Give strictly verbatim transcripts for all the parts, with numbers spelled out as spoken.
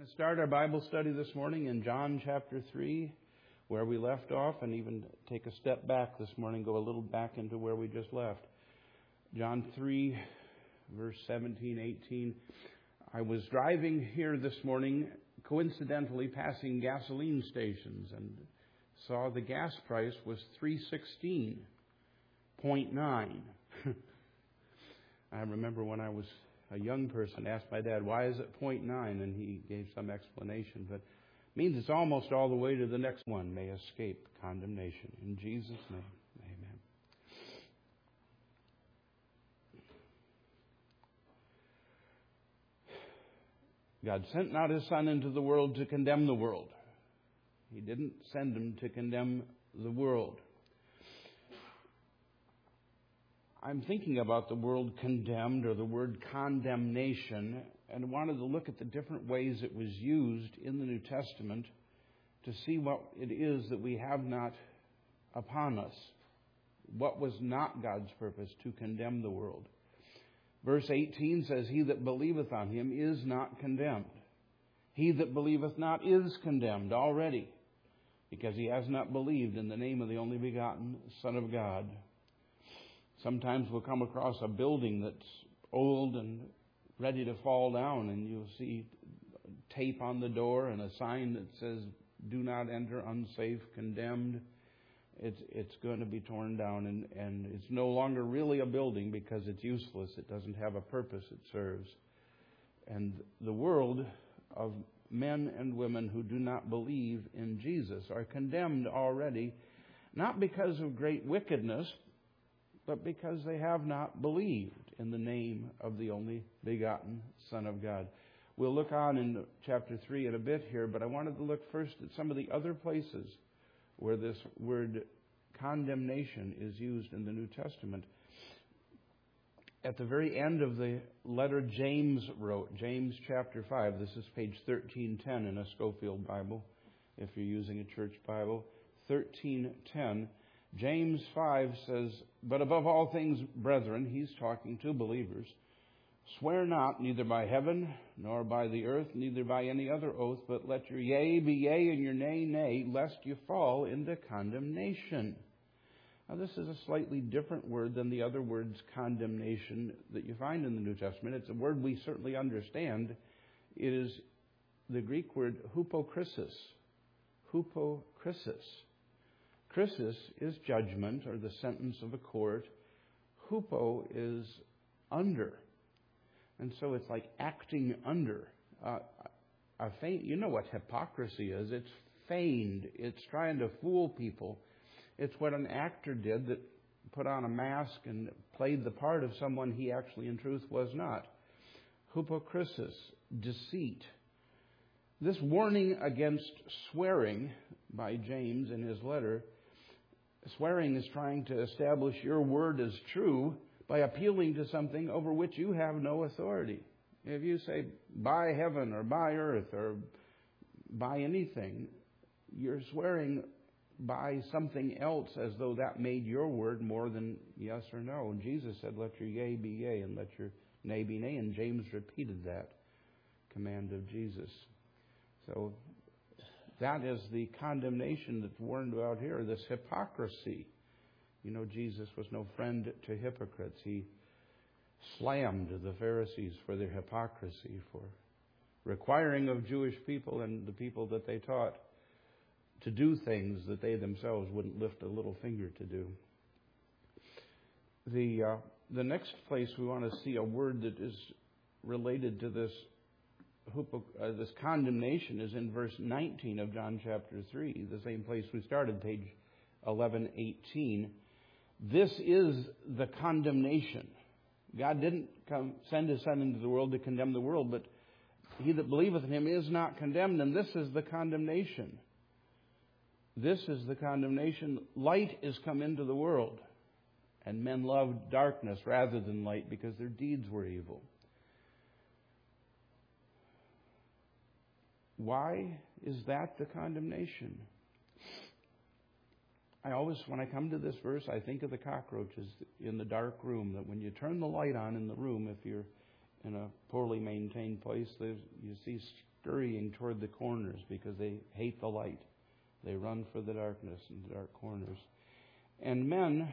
going to start our Bible study this morning in John chapter three, where we left off, and even take a step back this morning, go a little back into where we just left. John three, verse seventeen, eighteen. I was driving here this morning, coincidentally passing gasoline stations, and saw the gas price was three sixteen point nine. I remember when I was a young person, asked my dad, why is it zero point nine? And he gave some explanation. But it means it's almost all the way to the next one may escape condemnation. In Jesus' name, amen. God sent not His Son into the world to condemn the world. He didn't send Him to condemn the world. I'm thinking about the word condemned or the word condemnation, and wanted to look at the different ways it was used in the New Testament to see what it is that we have not upon us. What was not God's purpose to condemn the world. Verse eighteen says, He that believeth on Him is not condemned. He that believeth not is condemned already, because he has not believed in the name of the only begotten Son of God. Sometimes we'll come across a building that's old and ready to fall down, and you'll see tape on the door and a sign that says, do not enter, unsafe, condemned. It's it's going to be torn down, and, and it's no longer really a building because it's useless. It doesn't have a purpose it serves. And the world of men and women who do not believe in Jesus are condemned already, not because of great wickedness, but because they have not believed in the name of the only begotten Son of God. We'll look on in chapter three in a bit here, but I wanted to look first at some of the other places where this word condemnation is used in the New Testament. At the very end of the letter James wrote, James chapter five, this is page thirteen ten in a Schofield Bible, if you're using a church Bible, thirteen ten. James five says, but above all things, brethren, he's talking to believers, swear not neither by heaven, nor by the earth, neither by any other oath, but let your yea be yea and your nay, nay, lest you fall into condemnation. Now, this is a slightly different word than the other words condemnation that you find in the New Testament. It's a word we certainly understand. It is the Greek word hupokrisis. Hupokrisis. Krisis is judgment or the sentence of a court. Hupo is under. And so it's like acting under. Uh, a feign, you know what hypocrisy is. It's feigned. It's trying to fool people. It's what an actor did that put on a mask and played the part of someone he actually in truth was not. Hupokrisis, deceit. This warning against swearing by James in his letter, swearing is trying to establish your word as true by appealing to something over which you have no authority. If you say, by heaven or by earth or by anything, you're swearing by something else as though that made your word more than yes or no. And Jesus said, let your yea be yea and let your nay be nay. And James repeated that command of Jesus. So that is the condemnation that's warned about here, this hypocrisy. You know, Jesus was no friend to hypocrites. He slammed the Pharisees for their hypocrisy, for requiring of Jewish people and the people that they taught to do things that they themselves wouldn't lift a little finger to do. The uh, the next place we want to see a word that is related to this Uh, this condemnation is in verse nineteen of John chapter three, the same place we started, page eleven eighteen. This is the condemnation. God didn't come send His Son into the world to condemn the world, but he that believeth in Him is not condemned, and this is the condemnation. This is the condemnation. Light is come into the world, and men loved darkness rather than light because their deeds were evil. Why is that the condemnation? I always, when I come to this verse, I think of the cockroaches in the dark room, that when you turn the light on in the room, if you're in a poorly maintained place, there's, you see scurrying toward the corners because they hate the light. They run for the darkness and the dark corners. And men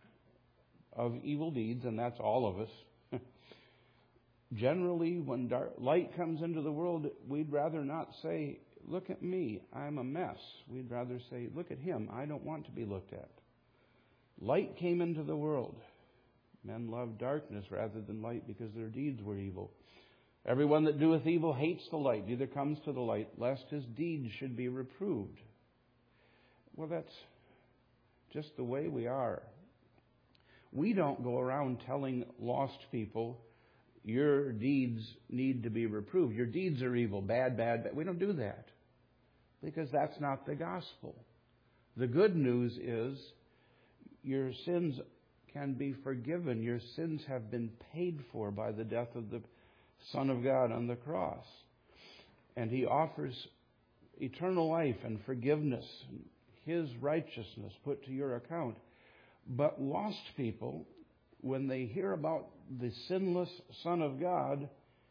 of evil deeds, and that's all of us, generally when dark, light comes into the world, we'd rather not say, look at me, I'm a mess. We'd rather say, look at him, I don't want to be looked at. Light came into the world. Men loved darkness rather than light because their deeds were evil. Everyone that doeth evil hates the light, neither comes to the light, lest his deeds should be reproved. Well, that's just the way we are. We don't go around telling lost people, your deeds need to be reproved. Your deeds are evil, bad, bad, bad. We don't do that because that's not the gospel. The good news is your sins can be forgiven. Your sins have been paid for by the death of the Son of God on the cross. And He offers eternal life and forgiveness, His righteousness put to your account. But lost people, when they hear about the sinless Son of God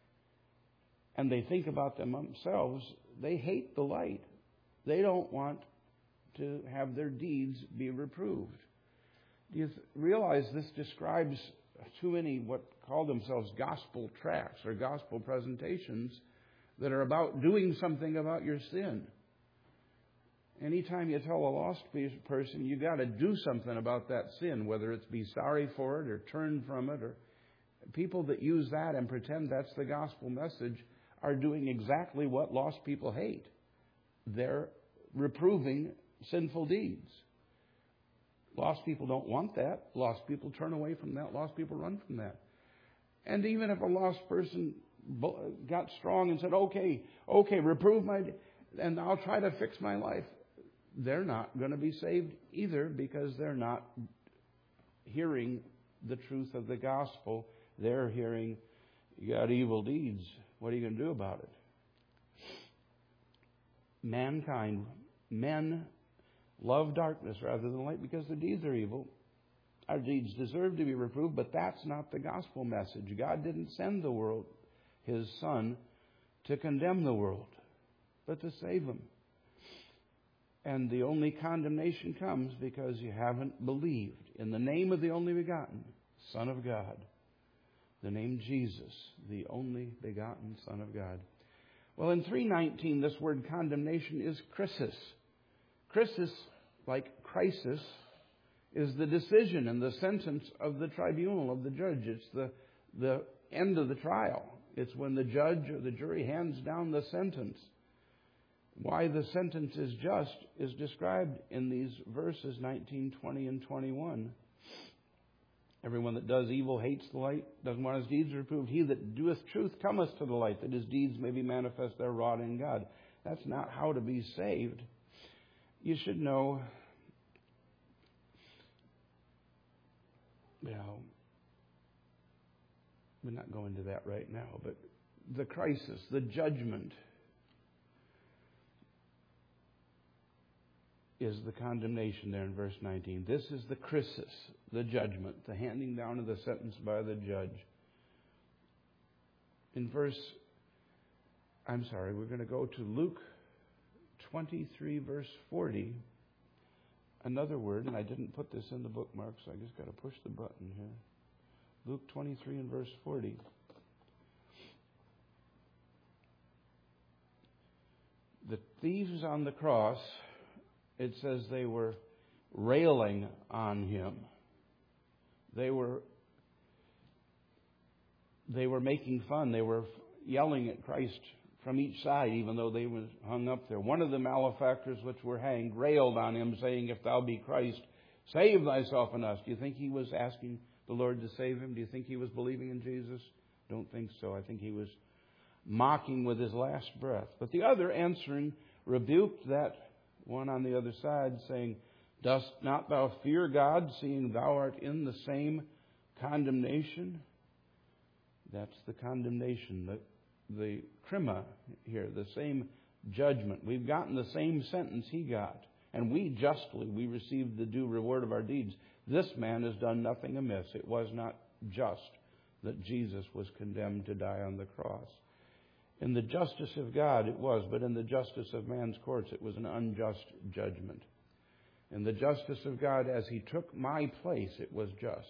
and they think about themselves, they hate the light. They don't want to have their deeds be reproved. Do you th- realize this describes too many what call themselves gospel tracts or gospel presentations that are about doing something about your sin? Anytime you tell a lost person, you got to do something about that sin, whether it's be sorry for it or turn from it, or people that use that and pretend that's the gospel message are doing exactly what lost people hate. They're reproving sinful deeds. Lost people don't want that. Lost people turn away from that. Lost people run from that. And even if a lost person got strong and said, okay, okay, reprove my, and I'll try to fix my life, they're not going to be saved either because they're not hearing the truth of the gospel. They're hearing, you got evil deeds. What are you going to do about it? Mankind, men love darkness rather than light because their deeds are evil. Our deeds deserve to be reproved, but that's not the gospel message. God didn't send the world, His Son, to condemn the world, but to save them. And the only condemnation comes because you haven't believed in the name of the only begotten Son of God. The name Jesus, the only begotten Son of God. Well, in three nineteen, this word condemnation is krisis. Krisis, like crisis, is the decision and the sentence of the tribunal, of the judge. It's the, the end of the trial. It's when the judge or the jury hands down the sentence. Why the sentence is just is described in these verses nineteen, twenty, and twenty-one. Everyone that does evil hates the light, doesn't want his deeds reproved. He that doeth truth cometh to the light, that his deeds may be manifest thereof in God. That's not how to be saved. You should know, you know, we're not going to that right now, but the crisis, the judgment, is the condemnation there in verse nineteen. This is the krisis, the judgment, the handing down of the sentence by the judge. In verse, I'm sorry, we're going to go to Luke twenty-three, verse forty. Another word, and I didn't put this in the bookmark, so I just got to push the button here. Luke twenty-three and verse forty. The thieves on the cross, it says they were railing on Him. They were they were making fun. They were yelling at Christ from each side, even though they were hung up there. One of the malefactors which were hanged railed on Him, saying, "If thou be Christ, save thyself and us." Do you think he was asking the Lord to save him? Do you think he was believing in Jesus? Don't think so. I think he was mocking with his last breath. But the other, answering, rebuked that one on the other side, saying, "Dost not thou fear God, seeing thou art in the same condemnation?" That's the condemnation, the, the krima here, the same judgment. We've gotten the same sentence he got. And we justly, we received the due reward of our deeds. This man has done nothing amiss. It was not just that Jesus was condemned to die on the cross. In the justice of God it was, but in the justice of man's courts it was an unjust judgment. In the justice of God, as He took my place, it was just.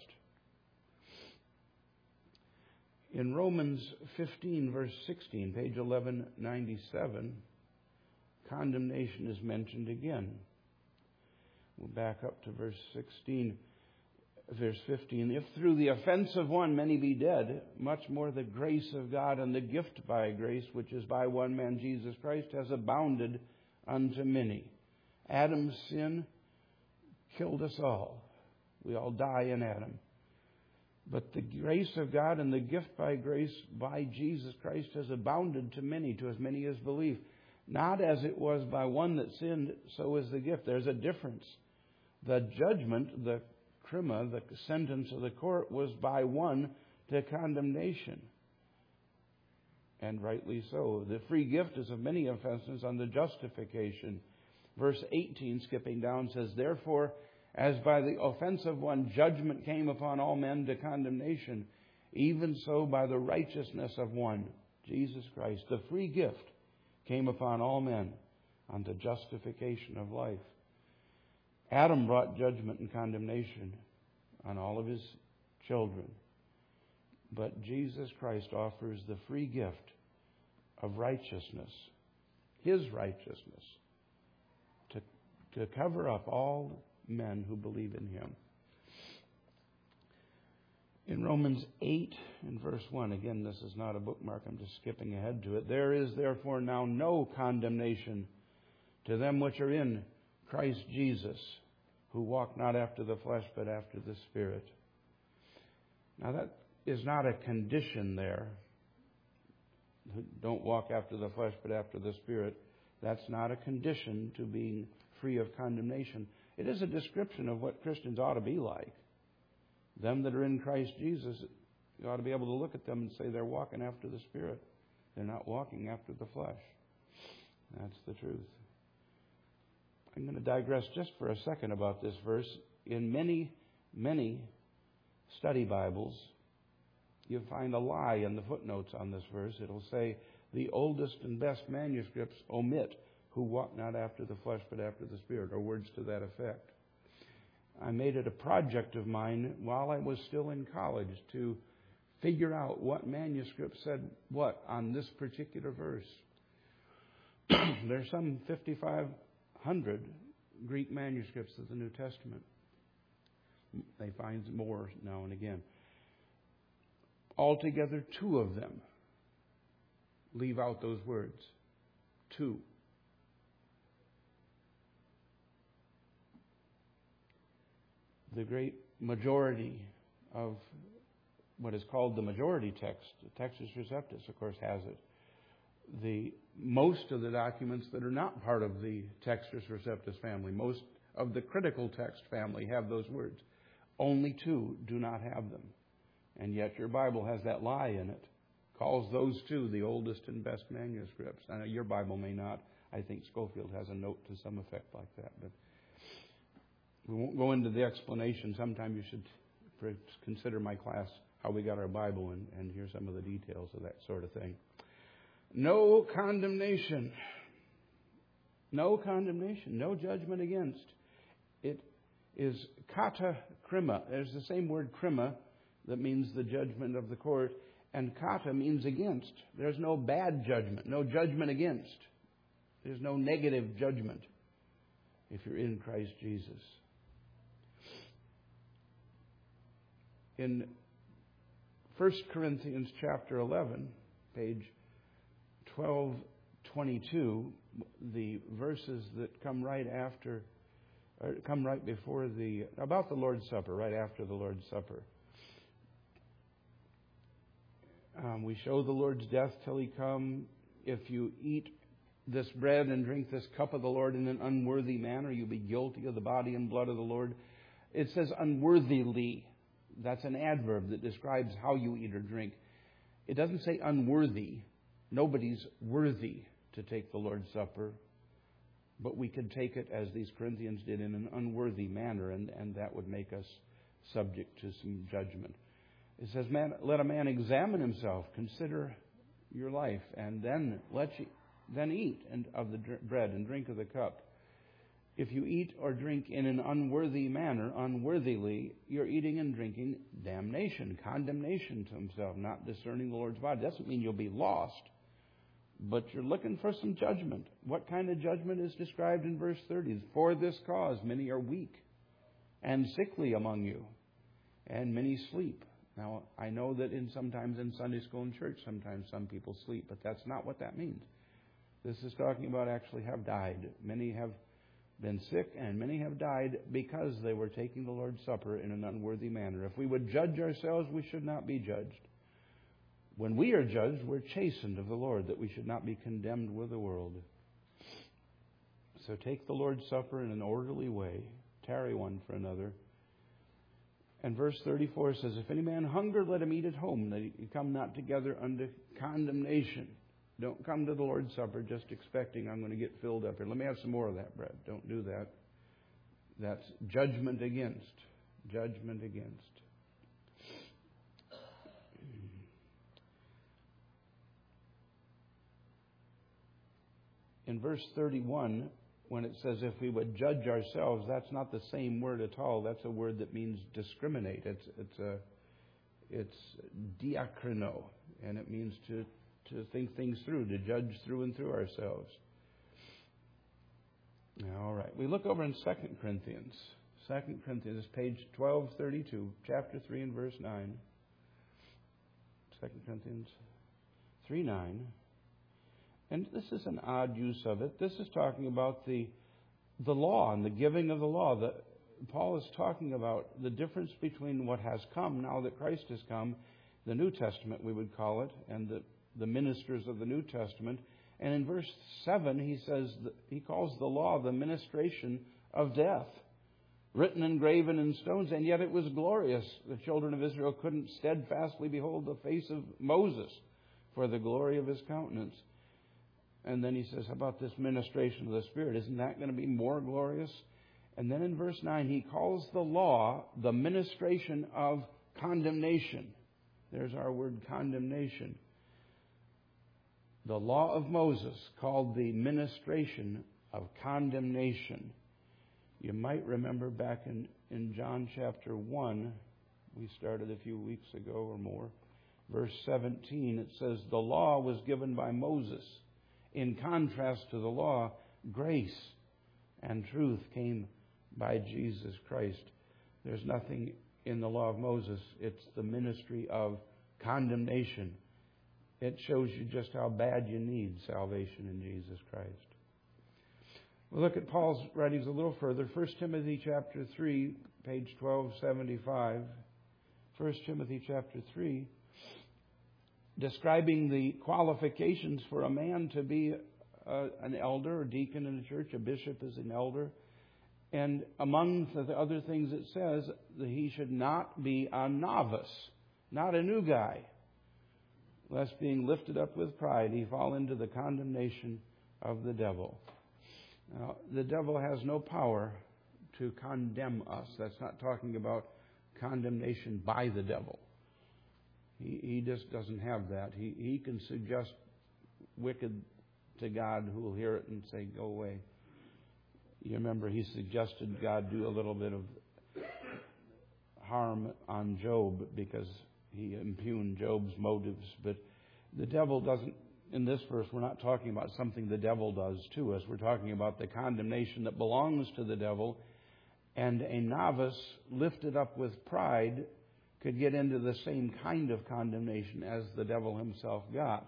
In Romans fifteen, verse sixteen, page eleven ninety-seven, condemnation is mentioned again. We'll back up to verse sixteen. Verse fifteen, if through the offense of one many be dead, much more the grace of God and the gift by grace, which is by one man Jesus Christ, has abounded unto many. Adam's sin killed us all. We all die in Adam. But the grace of God and the gift by grace by Jesus Christ has abounded to many, to as many as believe. Not as it was by one that sinned, so is the gift. There's a difference. The judgment, the Crima, the sentence of the court, was by one to condemnation. And rightly so. The free gift is of many offenses unto justification. Verse eighteen, skipping down, says, therefore, as by the offense of one judgment came upon all men to condemnation, even so by the righteousness of one, Jesus Christ, the free gift, came upon all men unto justification of life. Adam brought judgment and condemnation on all of his children. But Jesus Christ offers the free gift of righteousness, His righteousness, to, to cover up all men who believe in Him. In Romans eight and verse one, again, this is not a bookmark, I'm just skipping ahead to it. There is therefore now no condemnation to them which are in Christ Jesus, who walk not after the flesh, but after the Spirit. Now that is not a condition there. Don't walk after the flesh, but after the Spirit. That's not a condition to being free of condemnation. It is a description of what Christians ought to be like. Them that are in Christ Jesus, you ought to be able to look at them and say they're walking after the Spirit. They're not walking after the flesh. That's the truth. I'm going to digress just for a second about this verse. In many, many study Bibles, you'll find a lie in the footnotes on this verse. It'll say, the oldest and best manuscripts omit who walk not after the flesh but after the Spirit, or words to that effect. I made it a project of mine while I was still in college to figure out what manuscript said what on this particular verse. There's some fifty-five hundred Greek manuscripts of the New Testament. They find more now and again. Altogether, two of them leave out those words. Two. The great majority of what is called the majority text, the Textus Receptus, of course, has it. The most of the documents that are not part of the Textus Receptus family, most of the critical text family have those words. Only two do not have them. And yet your Bible has that lie in it. Calls those two the oldest and best manuscripts. I know your Bible may not. I think Schofield has a note to some effect like that. But we won't go into the explanation. Sometime you should consider my class, how we got our Bible, and, and hear some of the details of that sort of thing. No condemnation. No condemnation. No judgment against. It is kata krima. There's the same word krima that means the judgment of the court. And kata means against. There's no bad judgment. No judgment against. There's no negative judgment if you're in Christ Jesus. In First Corinthians chapter eleven, page twelve twenty-two, the verses that come right after, or come right before the, about the Lord's Supper, right after the Lord's Supper. Um, we show the Lord's death till He come. If you eat this bread and drink this cup of the Lord in an unworthy manner, you'll be guilty of the body and blood of the Lord. It says unworthily. That's an adverb that describes how you eat or drink. It doesn't say unworthy. Nobody's worthy to take the Lord's Supper. But we could take it, as these Corinthians did, in an unworthy manner, and, and that would make us subject to some judgment. It says, man, let a man examine himself, consider your life, and then let you then eat and of the dr- bread and drink of the cup. If you eat or drink in an unworthy manner, unworthily, you're eating and drinking damnation, condemnation to himself, not discerning the Lord's body. Doesn't mean you'll be lost, but you're looking for some judgment. What kind of judgment is described in verse thirty? For this cause many are weak and sickly among you, and many sleep. Now, I know that in sometimes in Sunday school and church, sometimes some people sleep, but that's not what that means. This is talking about actually have died. Many have been sick, and many have died because they were taking the Lord's Supper in an unworthy manner. If we would judge ourselves, we should not be judged. When we are judged, we're chastened of the Lord, that we should not be condemned with the world. So take the Lord's Supper in an orderly way. Tarry one for another. And verse thirty-four says, if any man hunger, let him eat at home, that he come not together unto condemnation. Don't come to the Lord's Supper just expecting I'm going to get filled up here. Let me have some more of that bread. Don't do that. That's judgment against. Judgment against. In verse thirty-one, when it says if we would judge ourselves, that's not the same word at all. That's a word that means discriminate. It's it's a it's diakrino, and it means to to think things through, to judge through and through ourselves. All right. We look over in Second Corinthians. Second Corinthians, page twelve thirty-two, chapter three and verse nine. Second Corinthians three nine. And this is an odd use of it. This is talking about the the law and the giving of the law. The, Paul is talking about the difference between what has come now that Christ has come, the New Testament we would call it, and the the ministers of the New Testament. And in verse seven, he says, that he calls the law the ministration of death, written and graven in stones, and yet it was glorious. The children of Israel couldn't steadfastly behold the face of Moses for the glory of his countenance. And then he says, how about this ministration of the Spirit? Isn't that going to be more glorious? And then in verse nine, he calls the law the ministration of condemnation. There's our word, condemnation. The law of Moses called the ministration of condemnation. You might remember back in, in John chapter one, we started a few weeks ago or more, verse seventeen, it says, the law was given by Moses. In contrast to the law, grace and truth came by Jesus Christ. There's nothing in the law of Moses. It's the ministry of condemnation. It shows you just how bad you need salvation in Jesus Christ. We'll look at Paul's writings a little further. First Timothy chapter three, page twelve seventy-five. First Timothy chapter three, describing the qualifications for a man to be a, an elder or deacon in a church. A bishop is an elder. And among the other things it says that he should not be a novice, not a new guy, lest being lifted up with pride, he fall into the condemnation of the devil. Now, the devil has no power to condemn us. That's not talking about condemnation by the devil. He, he just doesn't have that. He, he can suggest wicked to God who will hear it and say, go away. You remember he suggested God do a little bit of harm on Job because he impugned Job's motives. But the devil doesn't, in this verse, we're not talking about something the devil does to us. We're talking about the condemnation that belongs to the devil. And a novice lifted up with pride could get into the same kind of condemnation as the devil himself got.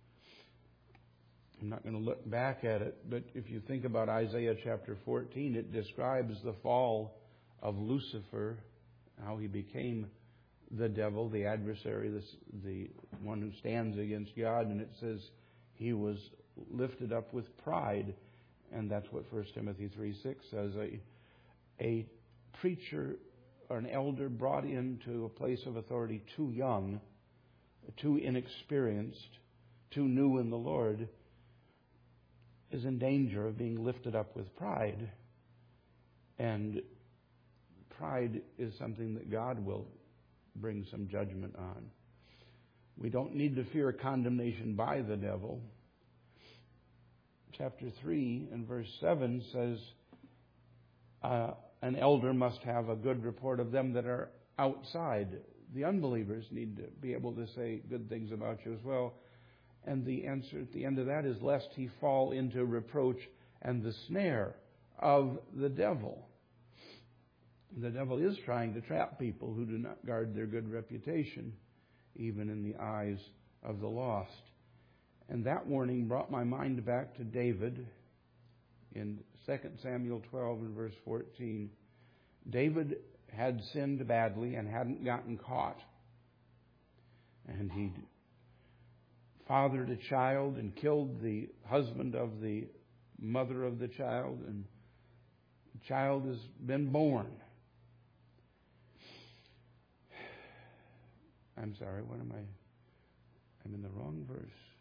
I'm not going to look back at it, but if you think about Isaiah chapter fourteen, it describes the fall of Lucifer, how he became the devil, the adversary, the, the one who stands against God, and it says he was lifted up with pride, and that's what First Timothy three six says. A, a preacher or an elder brought into a place of authority too young, too inexperienced, too new in the Lord, is in danger of being lifted up with pride. And pride is something that God will bring some judgment on. We don't need to fear condemnation by the devil. Chapter three and verse seven says, uh, an elder must have a good report of them that are outside. The unbelievers need to be able to say good things about you as well. And the answer at the end of that is, lest he fall into reproach and the snare of the devil. The devil is trying to trap people who do not guard their good reputation, even in the eyes of the lost. And that warning brought my mind back to David in Second Samuel twelve and verse fourteen. David had sinned badly and hadn't gotten caught. And he'd fathered a child and killed the husband of the mother of the child, and the child has been born. I'm sorry, what am I? I'm in the wrong verse.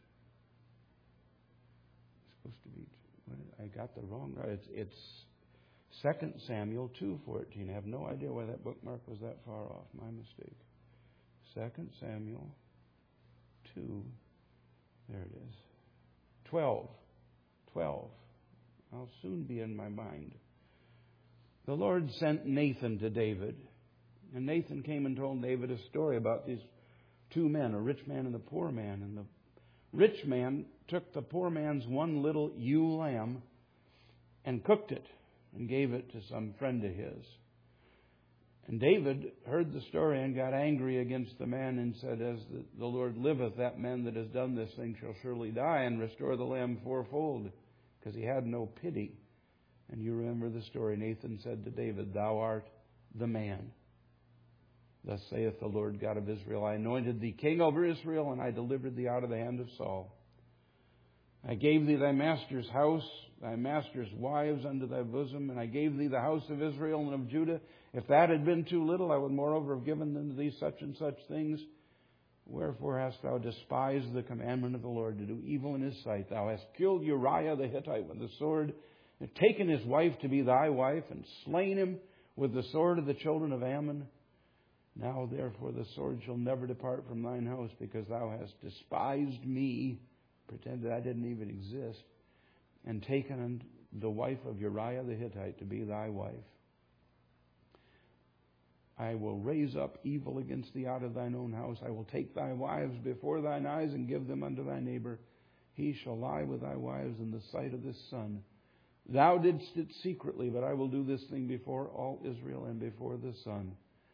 It's supposed to be, what, I got the wrong, right? It's, it's Second Samuel two fourteen. I have no idea why that bookmark was that far off. My mistake. Second Samuel two. There it is. twelve. twelve. I'll soon be in my mind. The Lord sent Nathan to David. And Nathan came and told David a story about these two men, a rich man and a poor man. And the rich man took the poor man's one little ewe lamb and cooked it and gave it to some friend of his. And David heard the story and got angry against the man and said, as the, the Lord liveth, that man that has done this thing shall surely die, and restore the lamb fourfold, because he had no pity. And you remember the story. Nathan said to David, thou art the man. Thus saith the Lord God of Israel, I anointed thee king over Israel, and I delivered thee out of the hand of Saul. I gave thee thy master's house, thy master's wives unto thy bosom, and I gave thee the house of Israel and of Judah. If that had been too little, I would moreover have given unto thee such and such things. Wherefore hast thou despised the commandment of the Lord to do evil in his sight? Thou hast killed Uriah the Hittite with the sword, and taken his wife to be thy wife, and slain him with the sword of the children of Ammon. Now therefore the sword shall never depart from thine house, because thou hast despised me, pretended I didn't even exist, and taken the wife of Uriah the Hittite to be thy wife. I will raise up evil against thee out of thine own house. I will take thy wives before thine eyes and give them unto thy neighbor. He shall lie with thy wives in the sight of this sun. Thou didst it secretly, but I will do this thing before all Israel and before the sun.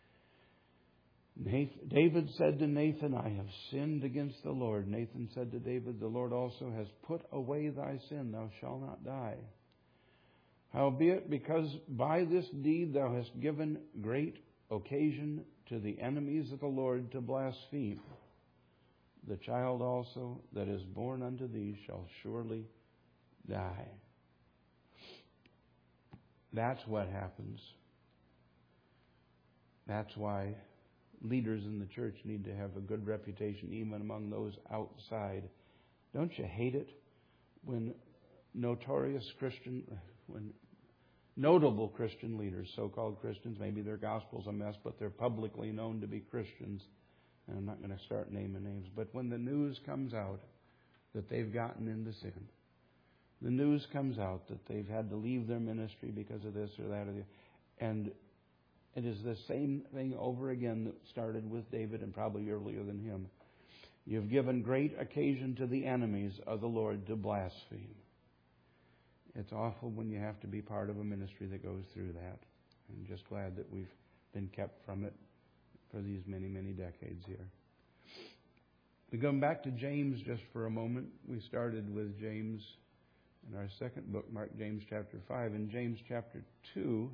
David said to Nathan, I have sinned against the Lord. Nathan said to David, the Lord also has put away thy sin. Thou shalt not die. Howbeit, because by this deed thou hast given great occasion to the enemies of the Lord to blaspheme, the child also that is born unto thee shall surely die. That's what happens. That's why leaders in the church need to have a good reputation even among those outside. Don't you hate it when notorious Christian, when notable Christian leaders, so-called Christians, maybe their gospel's a mess, but they're publicly known to be Christians, and I'm not going to start naming names, but when the news comes out that they've gotten into sin, the news comes out that they've had to leave their ministry because of this or that or the, and it is the same thing over again that started with David and probably earlier than him. You've given great occasion to the enemies of the Lord to blaspheme. It's awful when you have to be part of a ministry that goes through that. I'm just glad that we've been kept from it for these many, many decades here. We come back to James just for a moment. We started with James in our second bookmark, James chapter five. In James chapter two,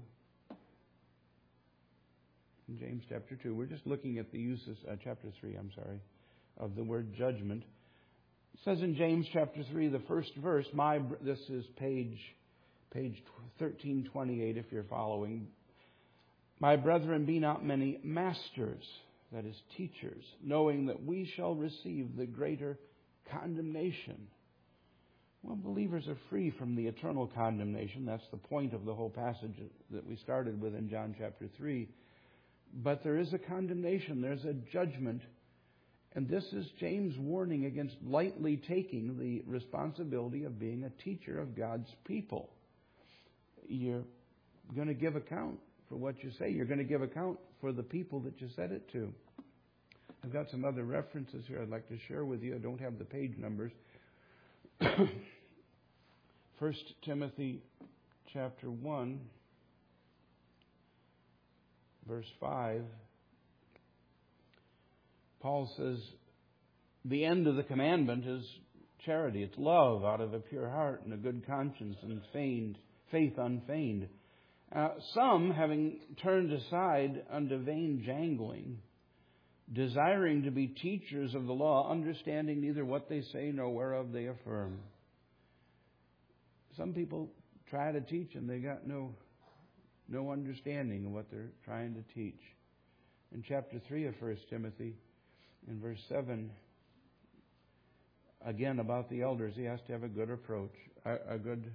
in James chapter two, we're just looking at the uses, uh, chapter three, I'm sorry, of the word judgment. It says in James chapter three, the first verse, my, this is page, page thirteen twenty-eight if you're following. My brethren, be not many masters, that is teachers, knowing that we shall receive the greater condemnation. Well, believers are free from the eternal condemnation. That's the point of the whole passage that we started with in John chapter three. But there is a condemnation. There's a judgment. And this is James' warning against lightly taking the responsibility of being a teacher of God's people. You're going to give account for what you say. You're going to give account for the people that you said it to. I've got some other references here I'd like to share with you. I don't have the page numbers. First Timothy chapter one, verse five. Paul says, the end of the commandment is charity. It's love out of a pure heart and a good conscience and feigned, faith unfeigned. Uh, some, having turned aside unto vain jangling, desiring to be teachers of the law, understanding neither what they say nor whereof they affirm. Some people try to teach and they got no, no understanding of what they're trying to teach. In chapter three of First Timothy, in verse seven, again about the elders, he has to have a good approach, a, a good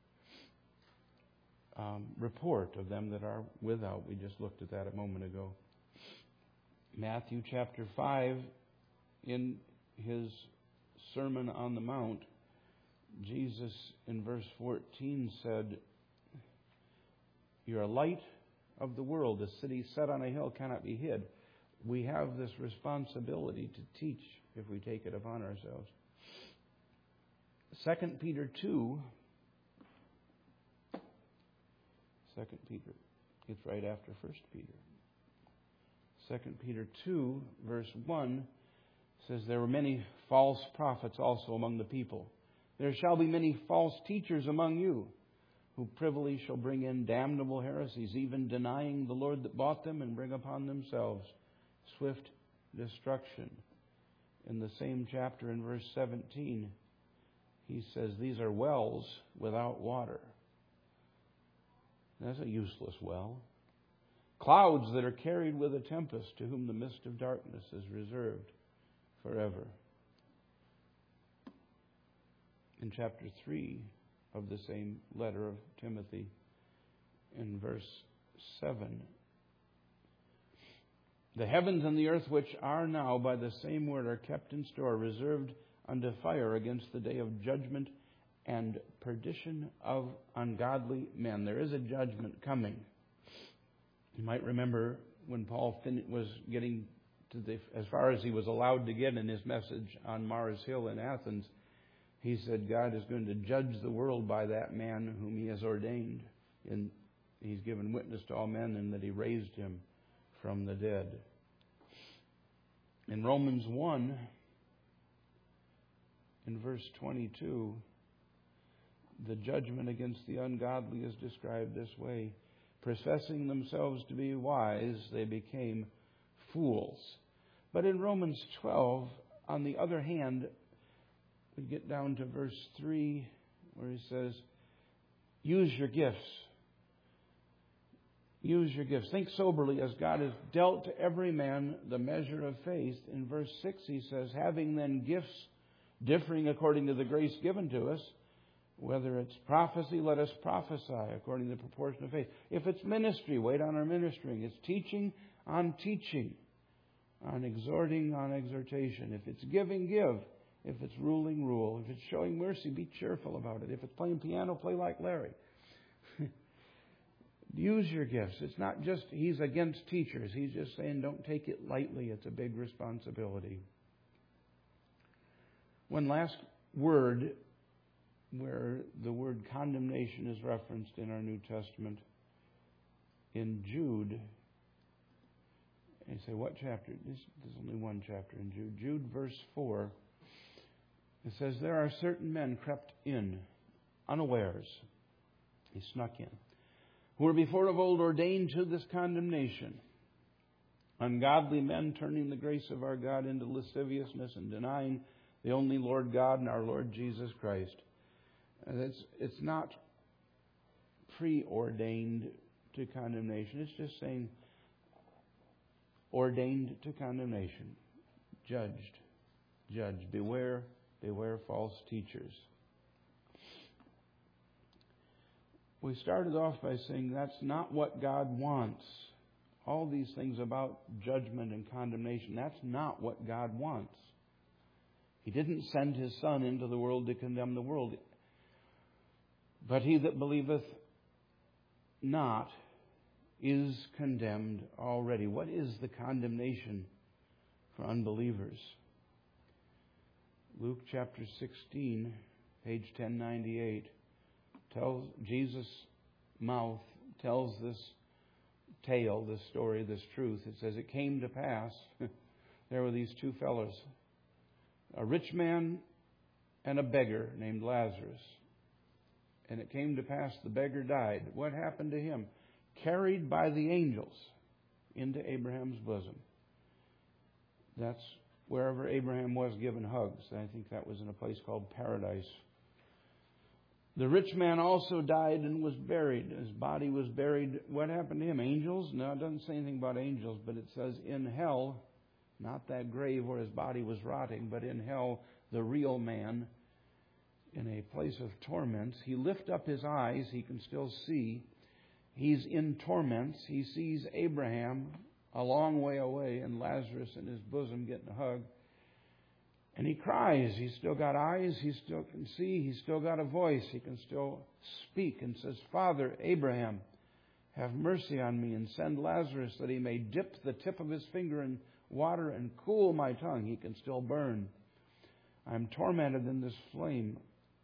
um, report of them that are without. We just looked at that a moment ago. Matthew chapter five, in his Sermon on the Mount, Jesus in verse fourteen said, "You're a light of the world. A city set on a hill cannot be hid." We have this responsibility to teach if we take it upon ourselves. Second Peter two. Second Peter. It's right after First Peter. Second Peter two, verse one, says, "There were many false prophets also among the people. There shall be many false teachers among you, who privily shall bring in damnable heresies, even denying the Lord that bought them, and bring upon themselves swift destruction." In the same chapter, in verse seventeen, he says, "These are wells without water." That's a useless well. "Clouds that are carried with a tempest, to whom the mist of darkness is reserved forever." In chapter three of the same letter of Timothy, in verse seven, "The heavens and the earth which are now by the same word are kept in store, reserved unto fire against the day of judgment and perdition of ungodly men." There is a judgment coming. You might remember when Paul fin- was getting to the, as far as he was allowed to get in his message on Mars Hill in Athens, he said God is going to judge the world by that man whom he has ordained. And he's given witness to all men, and that he raised him from the dead. In Romans one, in verse twenty-two, the judgment against the ungodly is described this way: "Professing themselves to be wise, they became fools." But in Romans twelve, on the other hand, we get down to verse three, where he says, "Use your gifts. Use your gifts. Think soberly, as God has dealt to every man the measure of faith." In verse six, he says, "Having then gifts differing according to the grace given to us, whether it's prophecy, let us prophesy according to the proportion of faith. If it's ministry, wait on our ministering. It's teaching, on teaching. On exhorting, on exhortation. If it's giving, give. If it's ruling, rule. If it's showing mercy, be cheerful about it. If it's playing piano, play like Larry." Use your gifts. It's not just he's against teachers. He's just saying don't take it lightly. It's a big responsibility. One last word where the word condemnation is referenced in our New Testament. In Jude, and you say, what chapter? This, there's only one chapter in Jude. Jude verse four. It says, "There are certain men crept in unawares." He snuck in. "Who were before of old ordained to this condemnation. Ungodly men, turning the grace of our God into lasciviousness, and denying the only Lord God and our Lord Jesus Christ." And it's, it's not preordained to condemnation. It's just saying ordained to condemnation. Judged. Judged. Beware, beware false teachers. We started off by saying that's not what God wants all these things about judgment and condemnation. That's not what God wants. He didn't send His Son into the world to condemn the world. But he that believeth not is condemned already. What is the condemnation for unbelievers? Luke chapter sixteen, page ten ninety-eight, tells Jesus' mouth tells this tale, this story, this truth. It says, it came to pass, there were these two fellows, a rich man and a beggar named Lazarus. And it came to pass the beggar died. What happened to him? Carried by the angels into Abraham's bosom. That's wherever Abraham was given hugs. I think that was in a place called Paradise. The rich man also died and was buried. His body was buried. What happened to him? Angels? No, it doesn't say anything about angels, but it says in hell, not that grave where his body was rotting, but in hell, the real man, in a place of torments. He lift up his eyes. He can still see. He's in torments. He sees Abraham a long way away and Lazarus in his bosom getting a hug. And he cries. He's still got eyes. He still can see. He's still got a voice. He can still speak and says, Father, Abraham, have mercy on me and send Lazarus that he may dip the tip of his finger in water and cool my tongue. He can still burn. I'm tormented in this flame.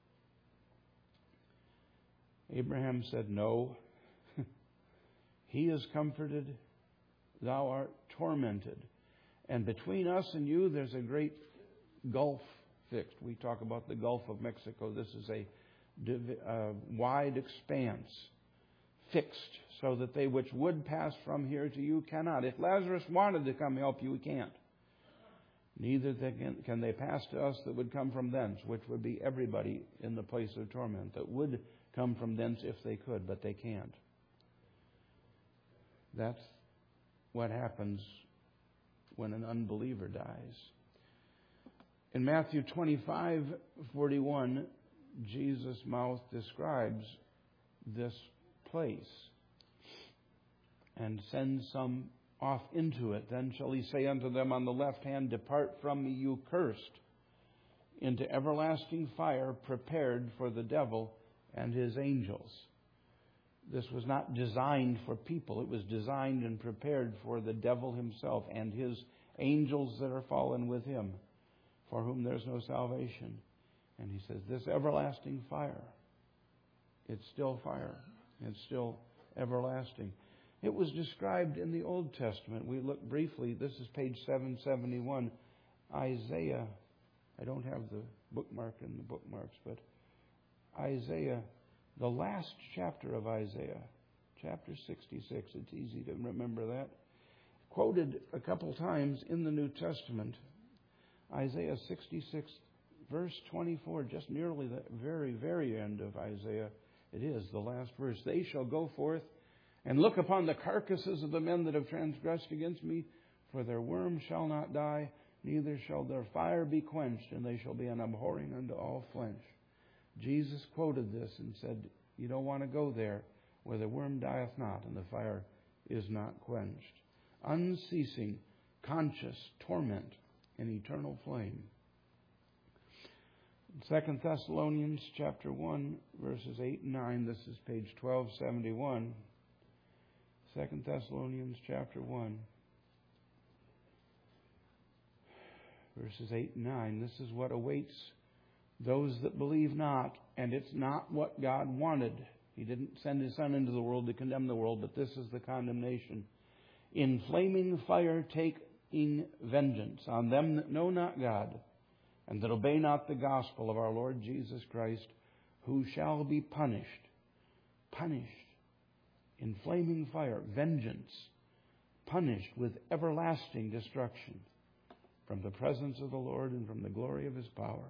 Abraham said, no. He is comforted. Thou art tormented. And between us and you, there's a great gulf fixed. We talk about the Gulf of Mexico. This is a uh, wide expanse fixed so that they which would pass from here to you cannot. If Lazarus wanted to come help you, he can't. Neither they can, can they pass to us that would come from thence, which would be everybody in the place of torment that would come from thence if they could, but they can't. That's what happens when an unbeliever dies. In Matthew twenty-five forty-one, Jesus' mouth describes this place and sends some off into it. Then shall he say unto them on the left hand, Depart from me, you cursed, into everlasting fire prepared for the devil and his angels. This was not designed for people. It was designed and prepared for the devil himself and his angels that are fallen with him, for whom there's no salvation. And he says, this everlasting fire, it's still fire. It's still everlasting. It was described in the Old Testament. We look briefly. This is page seven seventy-one. Isaiah. I don't have the bookmark in the bookmarks, but Isaiah, the last chapter of Isaiah, chapter sixty-six. It's easy to remember that. Quoted a couple times in the New Testament. Isaiah sixty-six, verse twenty-four, just nearly the very, very end of Isaiah. It is the last verse. They shall go forth and look upon the carcasses of the men that have transgressed against me, for their worm shall not die, neither shall their fire be quenched, and they shall be an abhorring unto all flesh. Jesus quoted this and said, you don't want to go there where the worm dieth not and the fire is not quenched. Unceasing, conscious torment in eternal flame. Second Thessalonians chapter one, verses eight and nine. This is page twelve seventy-one. Second Thessalonians chapter one, verses eight and nine. This is what awaits those that believe not, and it's not what God wanted. He didn't send His Son into the world to condemn the world, but this is the condemnation. In flaming fire taking vengeance on them that know not God, and that obey not the gospel of our Lord Jesus Christ, who shall be punished. Punished. In flaming fire, vengeance. Punished with everlasting destruction from the presence of the Lord and from the glory of His power.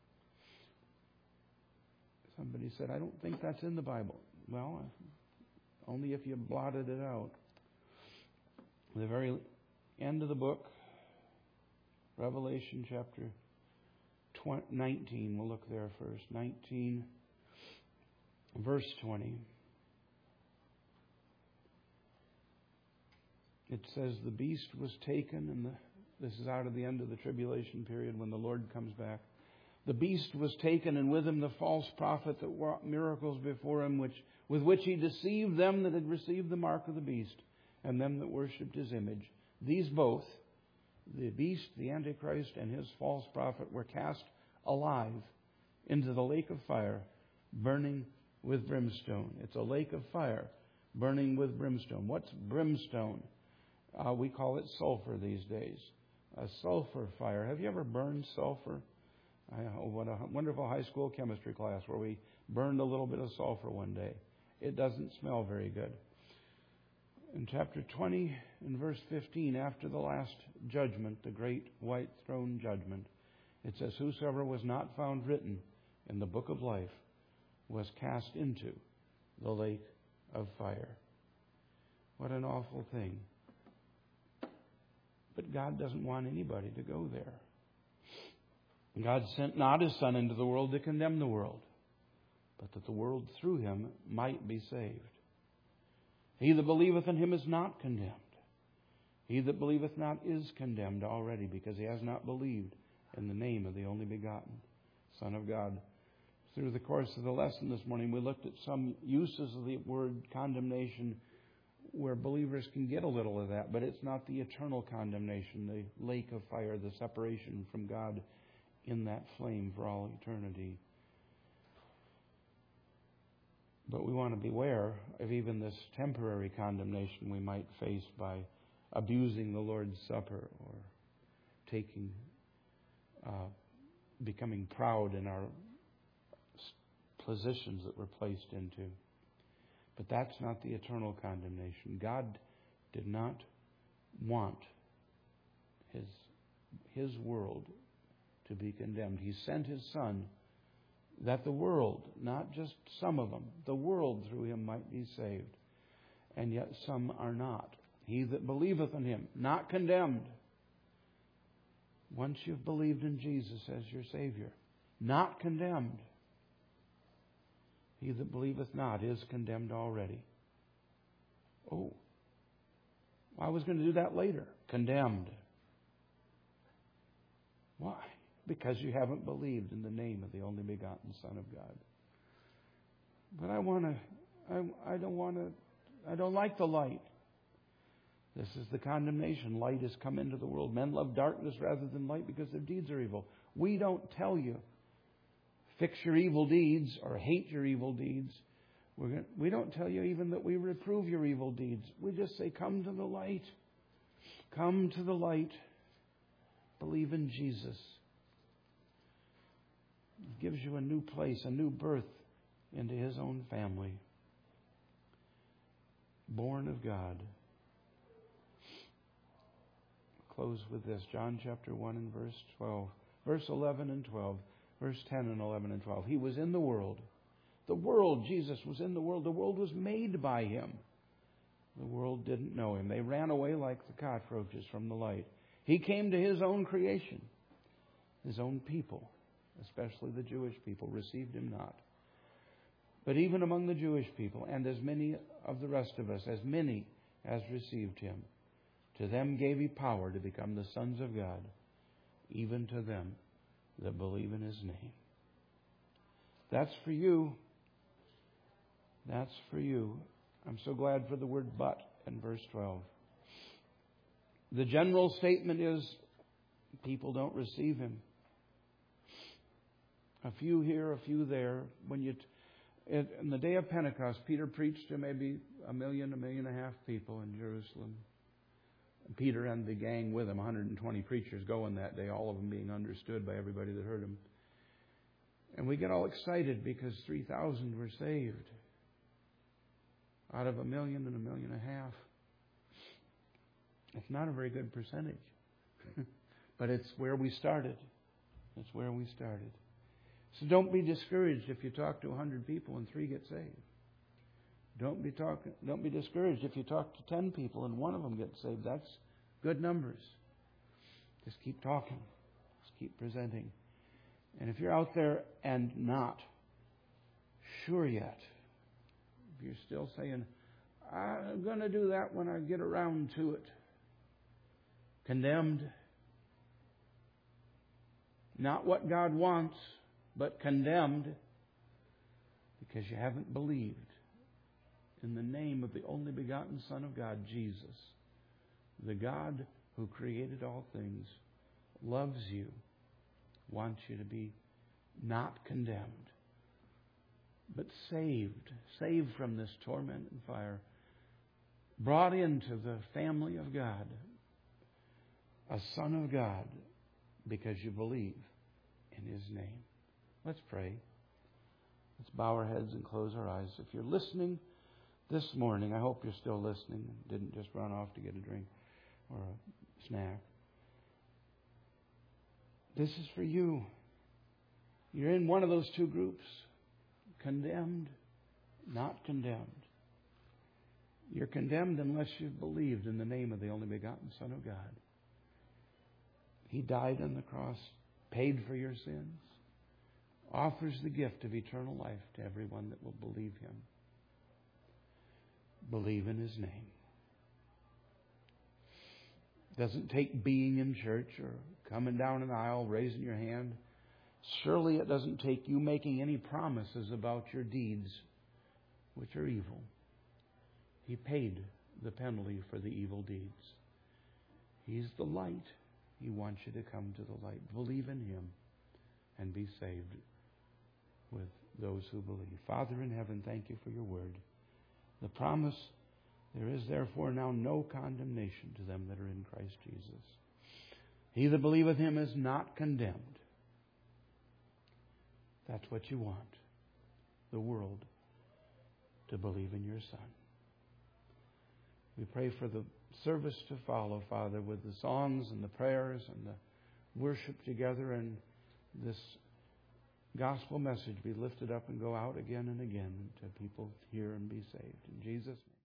Somebody said, I don't think that's in the Bible. Well, only if you blotted it out. The very end of the book, Revelation chapter nineteen. We'll look there first. nineteen, verse twenty. it says the beast was taken, and the, this is out of the end of the tribulation period when the Lord comes back. The beast was taken, and with him the false prophet that wrought miracles before him, which with which he deceived them that had received the mark of the beast, and them that worshipped his image. These both, the beast, the Antichrist, and his false prophet, were cast alive into the lake of fire, burning with brimstone. It's a lake of fire, burning with brimstone. What's brimstone? Uh, we call it sulfur these days. A sulfur fire. Have you ever burned sulfur? I, oh, what a wonderful high school chemistry class where we burned a little bit of sulfur one day. It doesn't smell very good. In chapter twenty, in verse fifteen, after the last judgment, the great white throne judgment, it says, whosoever was not found written in the book of life was cast into the lake of fire. What an awful thing. But God doesn't want anybody to go there. God sent not His Son into the world to condemn the world, but that the world through Him might be saved. He that believeth in Him is not condemned. He that believeth not is condemned already, because he has not believed in the name of the only begotten Son of God. Through the course of the lesson this morning, we looked at some uses of the word condemnation where believers can get a little of that, but it's not the eternal condemnation, the lake of fire, the separation from God in that flame for all eternity. But we want to beware of even this temporary condemnation we might face by abusing the Lord's Supper or taking, uh, becoming proud in our positions that we're placed into. But that's not the eternal condemnation. God did not want His, His world to be condemned. He sent His Son that the world, not just some of them, the world through Him might be saved. And yet some are not. He that believeth in Him, not condemned. Once you've believed in Jesus as your Savior, not condemned. He that believeth not is condemned already. Oh, I was going to do that later. Condemned. Why? Because you haven't believed in the name of the only begotten Son of God. But I want to, I, I don't want to, I don't like the light. This is the condemnation. Light has come into the world. Men love darkness rather than light because their deeds are evil. We don't tell you, fix your evil deeds or hate your evil deeds. We're going, we don't tell you even that we reprove your evil deeds. We just say, come to the light. Come to the light. Believe in Jesus. It gives you a new place, a new birth into His own family. Born of God. Close with this. John chapter one and verse twelve. Verse eleven and twelve. Verse ten and eleven and twelve. He was in the world. The world, Jesus was in the world. The world was made by Him. The world didn't know Him. They ran away like the cockroaches from the light. He came to His own creation. His own people, especially the Jewish people, received Him not. But even among the Jewish people, and as many of the rest of us, as many as received Him, to them gave He power to become the sons of God, even to them that believe in His name. That's for you. That's for you. I'm so glad for the word but in verse twelve. The general statement is people don't receive Him. A few here, a few there. When you, t- in the day of Pentecost, Peter preached to maybe a million, a million and a half people in Jerusalem. Peter and the gang with him, one hundred twenty preachers going that day, all of them being understood by everybody that heard him. And we get all excited because three thousand were saved out of a million and a million and a half. It's not a very good percentage. But it's where we started. It's where we started. So don't be discouraged if you talk to one hundred people and three get saved. Don't be talk, Don't be discouraged if you talk to ten people and one of them gets saved. That's good numbers. Just keep talking. Just keep presenting. And if you're out there and not sure yet, if you're still saying, I'm going to do that when I get around to it, Condemned. Not what God wants, but condemned because you haven't believed in the name of the only begotten Son of God, Jesus. The God who created all things loves you, wants you to be not condemned, but saved, saved from this torment and fire, brought into the family of God, a Son of God, because you believe in His name. Let's pray. Let's bow our heads and close our eyes. If you're listening this morning, I hope you're still listening and didn't just run off to get a drink or a snack. This is for you. You're in one of those two groups. Condemned, not condemned. You're condemned unless you've believed in the name of the only begotten Son of God. He died on the cross, paid for your sins, offers the gift of eternal life to everyone that will believe Him. Believe in His name. Doesn't take being in church or coming down an aisle, raising your hand. Surely it doesn't take you making any promises about your deeds, which are evil. He paid the penalty for the evil deeds. He's the light. He wants you to come to the light. Believe in Him and be saved with those who believe. Father in heaven, thank You for Your word. The promise, there is therefore now no condemnation to them that are in Christ Jesus. He that believeth Him is not condemned. That's what You want, the world to believe in Your Son. We pray for the service to follow, Father, with the songs and the prayers and the worship together, and this gospel message be lifted up and go out again and again to people hear and be saved. In Jesus' name.